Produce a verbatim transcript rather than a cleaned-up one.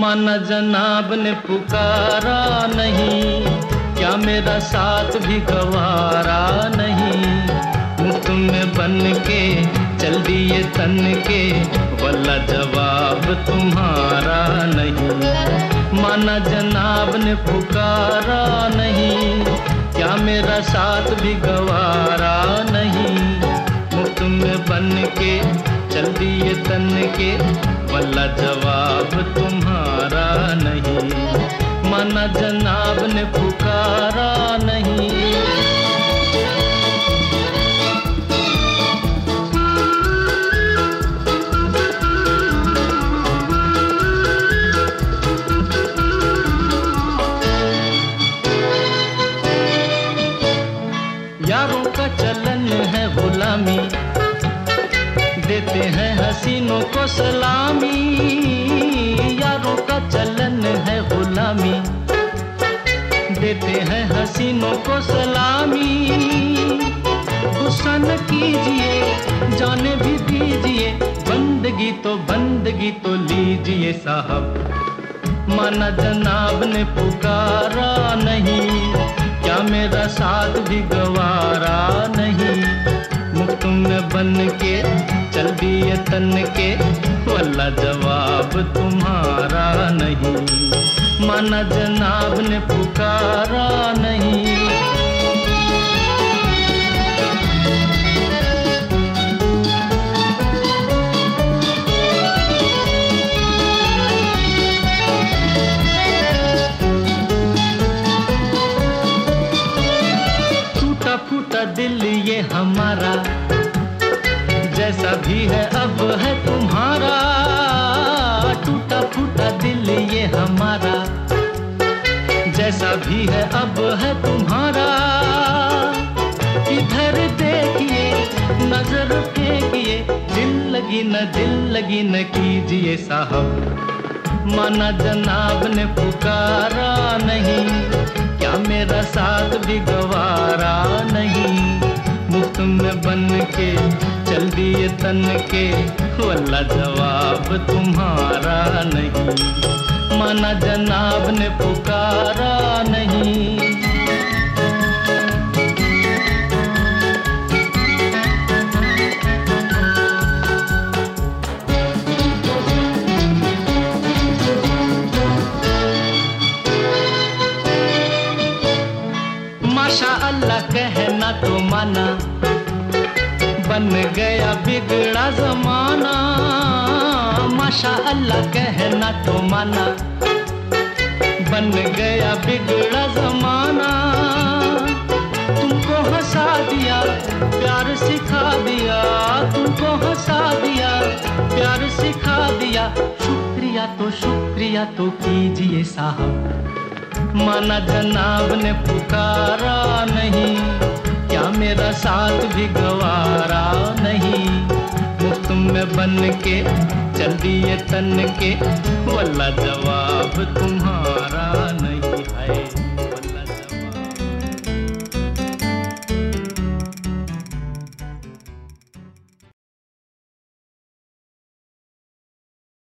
माना जनाब ने पुकारा नहीं, क्या मेरा साथ भी गवारा नहीं। मुफ्त में बन के चल दिए तन के, वल्ला जवाब तुम्हारा नहीं। माना जनाब ने पुकारा नहीं, क्या मेरा साथ भी गवारा नहीं। मुफ्त में बन के चल दिए तन के, वल्ला जवाब तुम्हारा नहीं। माना जनाब ने पुकारा नहीं। यारों का चलन है गुलामी, देते हैं हसीनों को सलामी। यारों का चलन है गुलामी, देते हैं हसीनों को सलामी। गुस्सा न कीजिए, जाने भी दीजिए, बंदगी तो बंदगी तो लीजिए साहब। माना जनाब ने पुकारा नहीं, क्या मेरा साथ भी गवारा नहीं। मुफ्त में बन के चल दिए तन के, वल्ला जवाब तुम्हारा नहीं। माना जनाब ने पुकारा नहीं। टूटा फूटा दिल ये हमारा, जैसा भी है अब है तुम्हारा। टूटा फूटा दिल ये हमारा, जैसा भी है अब है तुम्हारा। इधर देखिए, नजर फेंकिए, दिल लगी न दिल लगी न कीजिए साहब। माना जनाब ने पुकारा नहीं, क्या मेरा साथ भी गवारा नहीं। मुफ्त में बन के चल दिए तन के, वल्ला जवाब तुम्हारा नहीं। माना जनाब ने पुकारा नहीं। माशा अल्लाह कहना तो माना, बन गया बिगड़ा जमाना। माशा अल्लाह कहना तो माना, बन गया बिगड़ा जमाना। तुमको हंसा दिया, प्यार सिखा दिया, तुमको हंसा दिया, प्यार सिखा दिया। शुक्रिया तो शुक्रिया तो कीजिए साहब। माना जनाब ने पुकारा नहीं, क्या मेरा साथ भी गवारा नहीं। मुफ्त में बन के चल दिए तन के, वल्ला जवाब तुम्हारा